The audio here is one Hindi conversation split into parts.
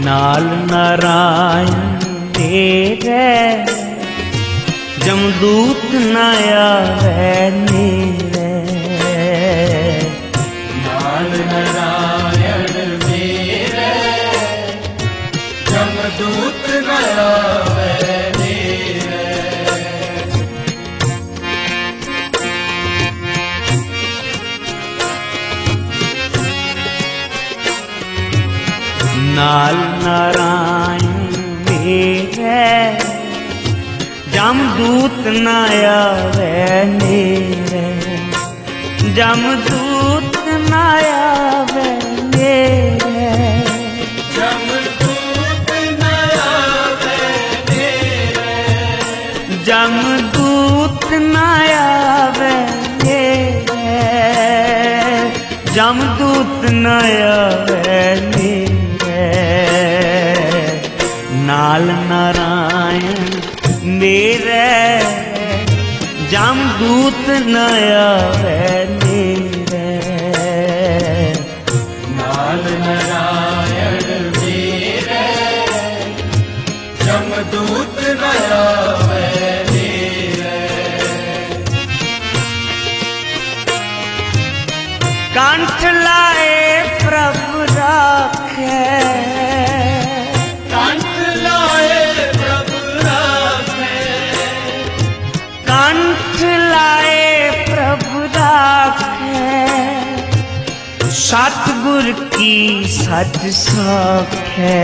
नाल नारायण मेरे जमदूत न आवे नेरे। नाल नारायण मेरे जमदूत न आवे नेरे। नाल नारायण मेरे जमदूत न आवे नेरे। जमदूत न आवे नेरे। जमदूत न आवे नेरे। जमदूत न आवे नेरे। जमदूत न आवे नेरे। नाल नारायण मेरे जमदूत न आवे नेरे। नाल नारायण मेरे जमदूत न आवे नेरे। कंठ लाए प्रभु राखे। कंठ लाए प्रभु राखे। कंठ लाए प्रभु राखे। सतगुर की सच साखे।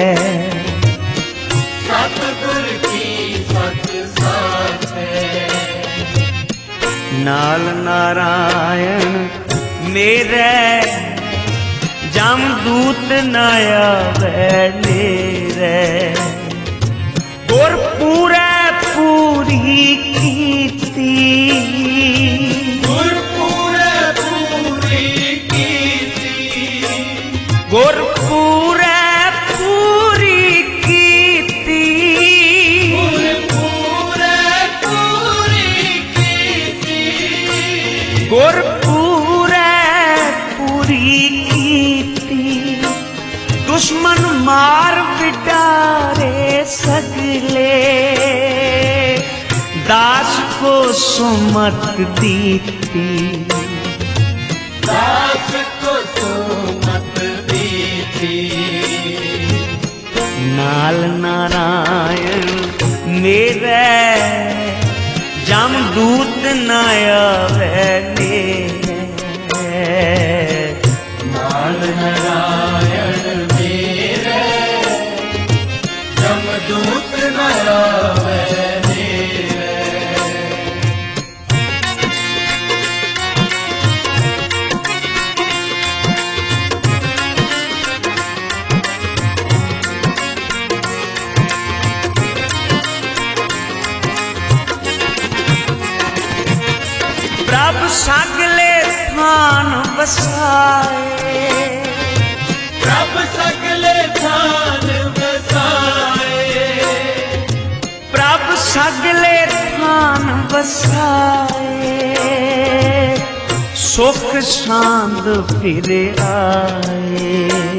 सतगुर की सच साखे। नाल नारायण मेरे जमदूत न आवे नेरे। गुर पूरे पूरी कीती। गुर पूरे पूरी कीती। गुर पूरे पूरी कीती। गुर पूरे पूरी कीती। गुर पूरे पूरी कीती। दुश्मन मार बिटारे सगले। दास को सुमत दीती। दास को सुमत दीती। नाल नारायण मेरे जमदूत न आवे नेरे। नाल नारायण मेरे जमदूत न आवे नेरे। प्रभु सगले थान बसाए। प्रभु सगले थान बसाए। प्रभु सगले थान बसाए। सुख शांत फिर आए।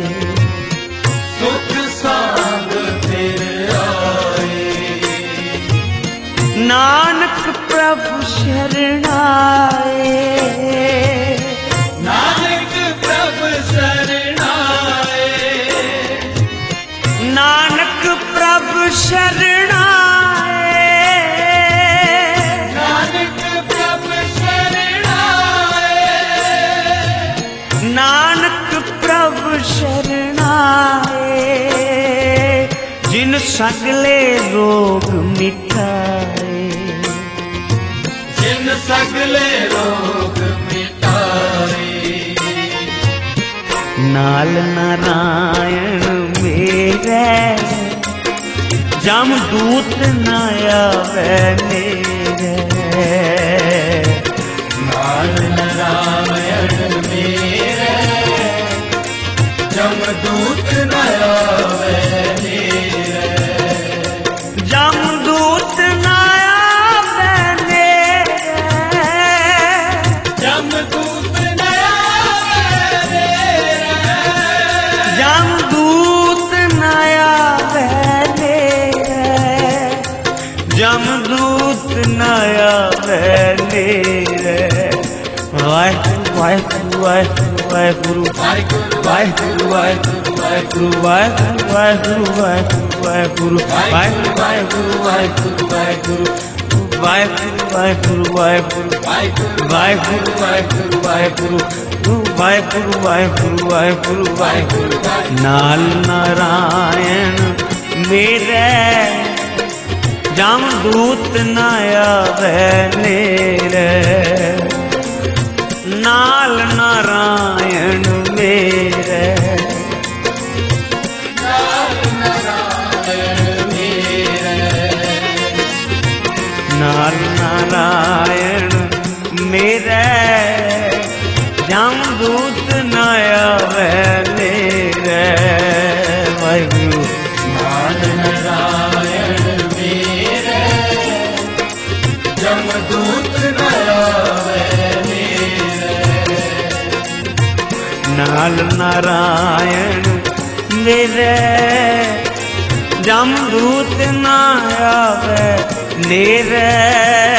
सुख सांग फिर आए। नानक प्रभु शरणाए। नानक प्रभु शरणाए। नानक प्रभु शरणाए। नानक प्रभु शरणाए। नानक प्रभु शरणाए। जिन सगले रोग मिटाए। जिन सगले रोग मिटाए। नाल नारायण मेरे जमदूत न आवे नेरे। नाल नारायण मेरे जमदूत न आवे नेरे। जमदूत न आवे नेरे। जमदूत न आवे नेरे। जमदूत न आवे ਵਾਹਿਗੁਰੂ ਵਾਹਿਗੁਰੂ ਵਾਹਿਗੁਰੂ ਵਾਹਿਗੁਰੂ ਵਾਹਿਗੁਰੂ ਵਾਹਿਗੁਰੂ ਵਾਹਿਗੁਰੂ ਵਾਹਿਗੁਰੂ ਵਾਹਿਗੁਰੂ ਵਾਹਿਗੁਰੂ ਵਾਹਿਗੁਰੂ ਵਾਹਿਗੁਰੂ ਵਾਹਿਗੁਰੂ ਵਾਹਿਗੁਰੂ ਵਾਹਿਗੁਰੂ ਵਾਹਿਗੁਰੂ ਵਾਹਿਗੁਰੂ ਵਾਹਿਗੁਰੂ ਨਾਲ ਨਾਰਾਇਣ ਮੇਰੇ ਜਮਦੂਤ ਨਾ ਆਵੇ ਨੇਰੇ ਨਾਲ ਨਾਰਾਇਣ ਮੇਰੇ ਨਾਲ ਨਾਰਾਇਣ ਮੇਰੇ ਜਮਦੂਤ ਨਾ ਆਵੇ ਨੇਰੇ ਵਾਹਿਗੁਰੂ ਨਾਲ ਨਾਰਾਇਣ ਮੇਰੇ ਜਮਦੂਤ ਨਾ ਆਵੇ ਮੇਰੇ ਨਾਲ ਨਾਰਾਇਣ ਮੇਰੇ ਜਮਦੂਤ ਨਾ ਆਵੇ ਨੇਰੇ